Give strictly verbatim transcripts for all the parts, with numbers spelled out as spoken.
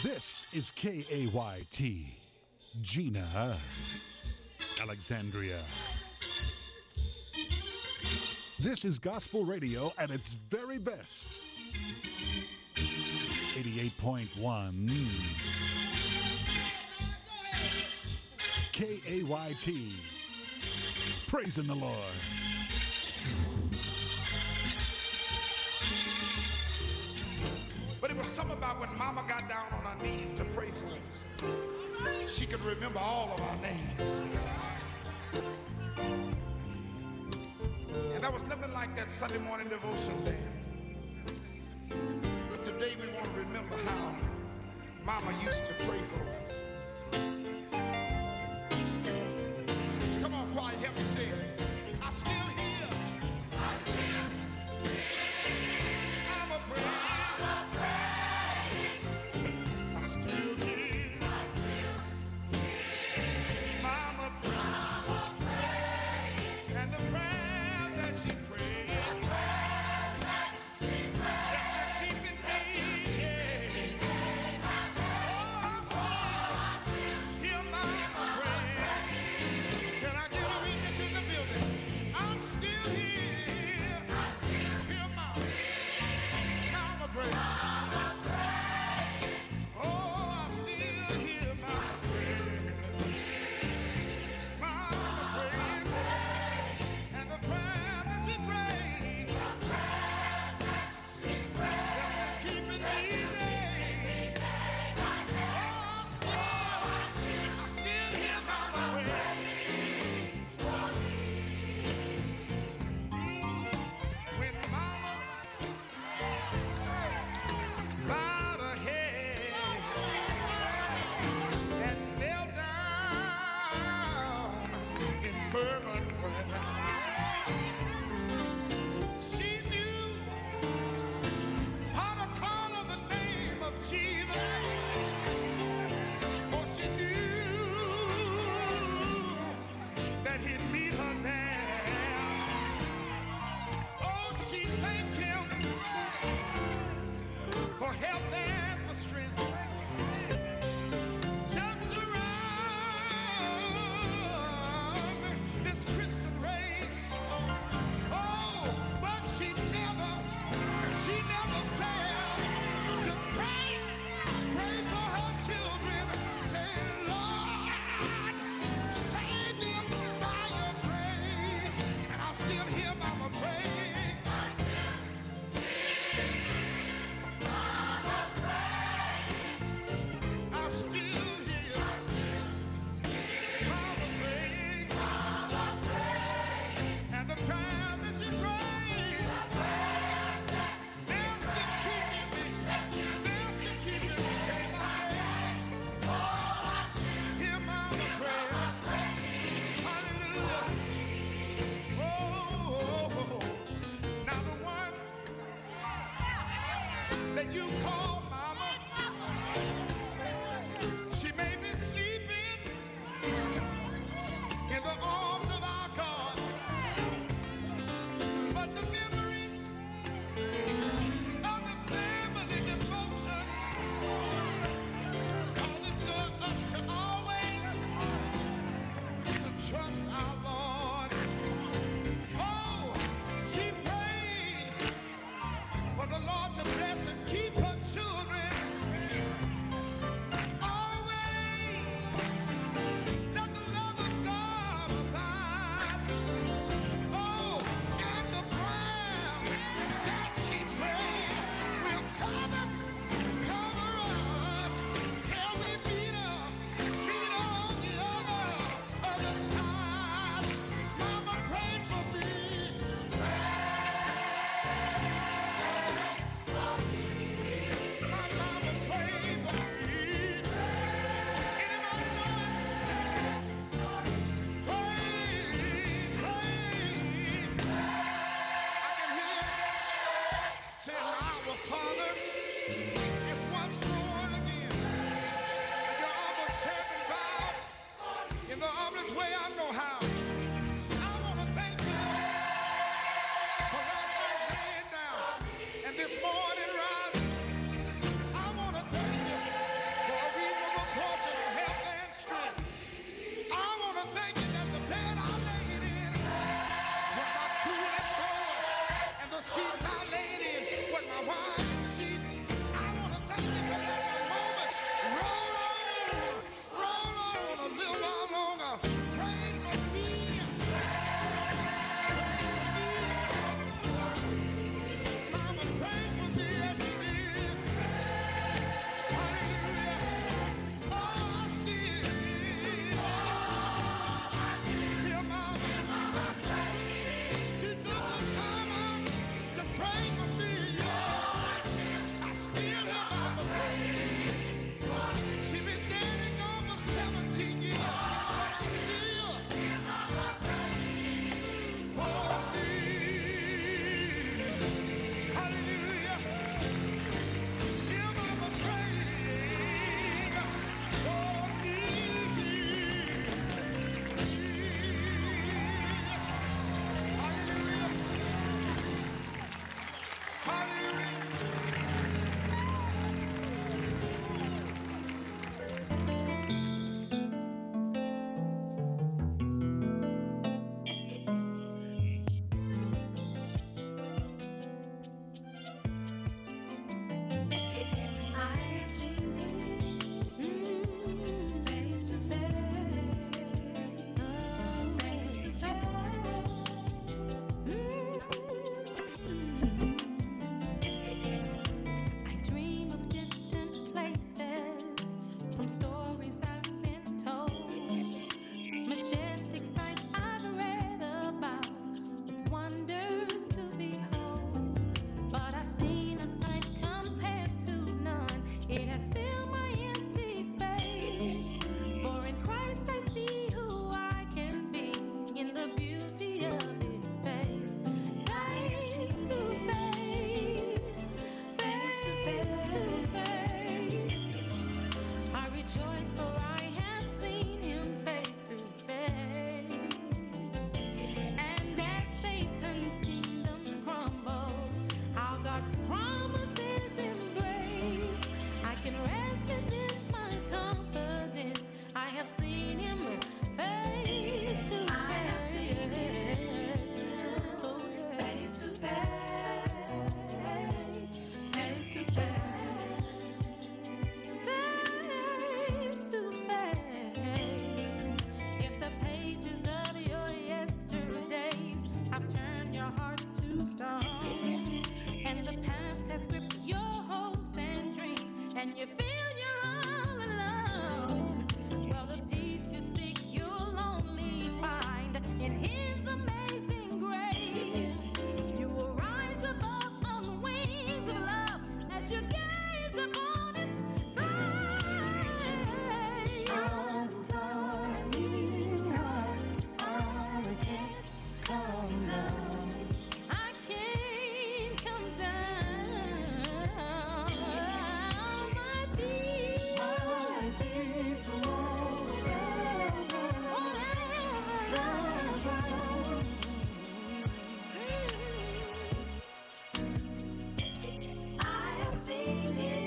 This is K A Y T, Gina, Alexandria. This is gospel radio at its very best. eighty-eight point one K A Y T, praising the Lord. But it was something about when Mama got down on her knees to pray for us. She could remember all of our names. And there was nothing like that Sunday morning devotion there. But today we want to remember how Mama used to pray for us. Come on, choir, help me say it. I still hear. I still hear. I'm a prayer. from stories I've been told, majestic sights I've read about, wonders to behold. But I've seen a sight compared to none. It has filled my empty space. For in Christ I see who I can be in the beauty of His face. Face to face, face to face. I rejoice, for I have seen Him face to face. And as Satan's kingdom crumbles, how God's promises embrace, I can rest in this my confidence. I have seen Him face to face. I have seen Him face to face, face to face, face to face. If the pages of your yesterdays have turned your heart to stone, and the past has gripped your hopes and dreams, and you feel you're all alone, well, the peace you seek you'll only find in His amazing grace. You will rise above on the wings of love as you gaze upon His face. I'm flying high, I can't come down. I can't come down. My feet, my feet won't I have seen Him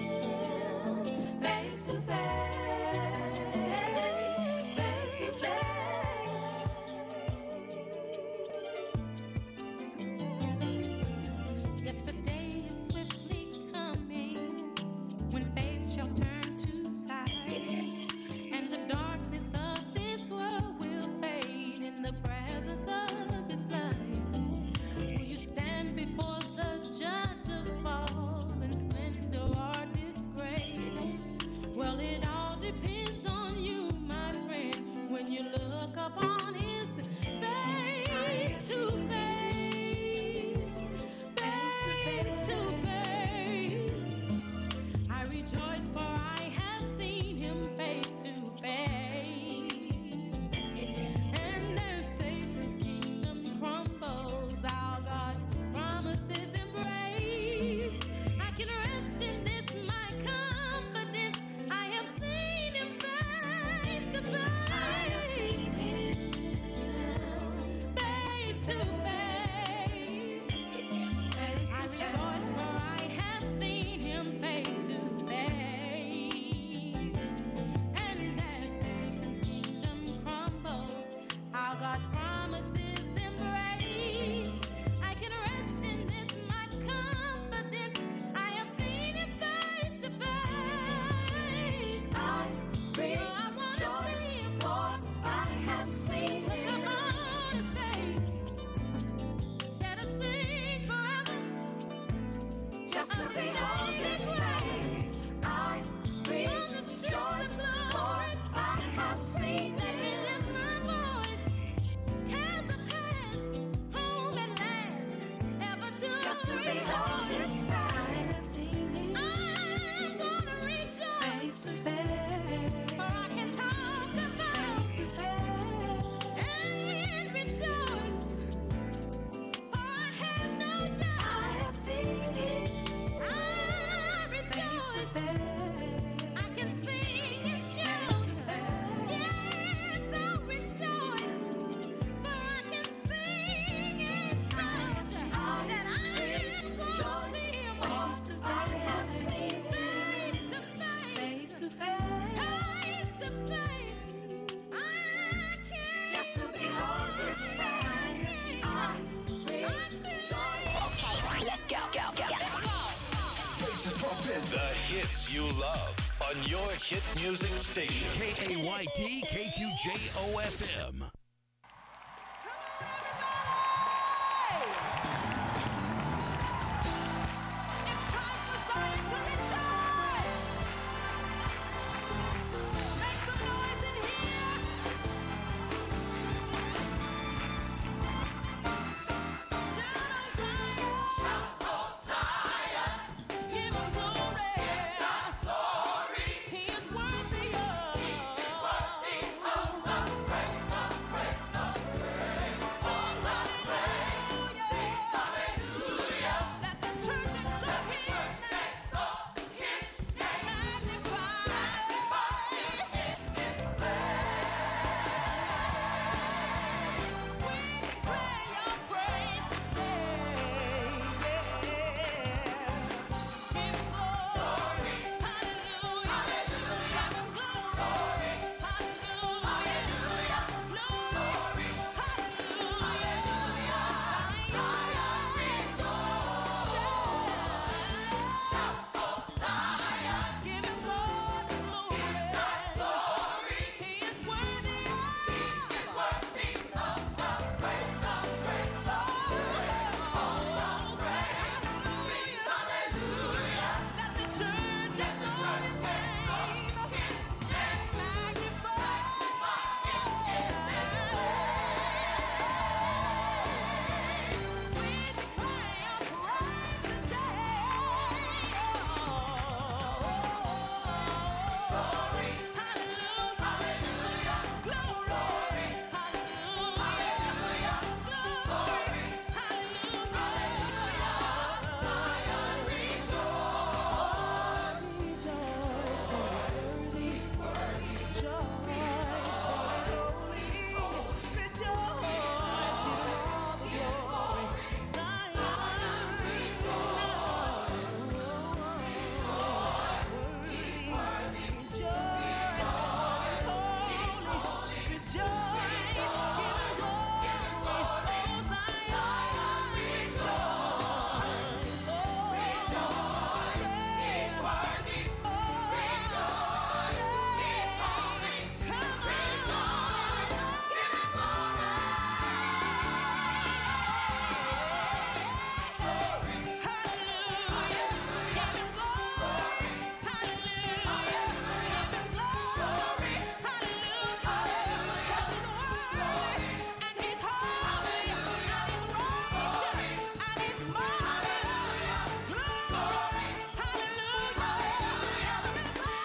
face to face, face to face. Yes, the day is swiftly coming when faith shall turn to sight, and the darkness of this world will fade in the presence of His light. Will you stand before the judge of fallen splendor or disgrace? Well, it all depends on you, my friend, when you look upon His face to face, face to face. I rejoice, for I have seen Him face to face. And as Satan's kingdom crumbles, all God's promises embrace, I can rest in this my confidence. I have seen Him face to face. I have seen Him face to face. I rejoice, for I have seen Him face to face. And as Satan's kingdom crumbles, how God's promises embrace, I can rest in this my confidence. I have seen Him face to face. I rejoice, for I have seen Him. Look upon His face. Let us sing forever. Just to behold His face. I rejoice, Lord, I have seen Him. Let me lift my voice. Cares are past, home at last, ever to just to behold His face. I'm gonna rejoice face to face, for I can talk about face to face and rejoice, for I have no doubt. I have seen Him. I rejoice. I can sing and shout. Yes, I'll rejoice, for I can sing and shout that I am going to see Him. I have seen face to face, face to face, face to face. I can't just to behold His face. I rejoice. Let's go, go, go. The hits you love on your hit music station. K A Y T K Q J O F M.